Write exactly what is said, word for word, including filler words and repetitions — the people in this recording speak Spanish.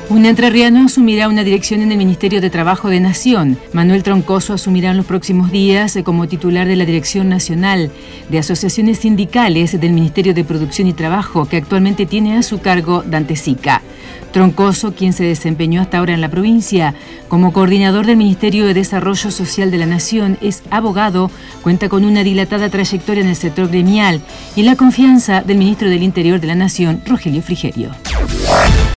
Un entrerriano asumirá una dirección en el Ministerio de Trabajo de Nación. Manuel Troncoso asumirá en los próximos días como titular de la Dirección Nacional de Asociaciones Sindicales del Ministerio de Producción y Trabajo, que actualmente tiene a su cargo Dante Sica. Troncoso, quien se desempeñó hasta ahora en la provincia como coordinador del Ministerio de Desarrollo Social de la Nación, es abogado, cuenta con una dilatada trayectoria en el sector gremial y la confianza del ministro del Interior de la Nación, Rogelio Frigerio.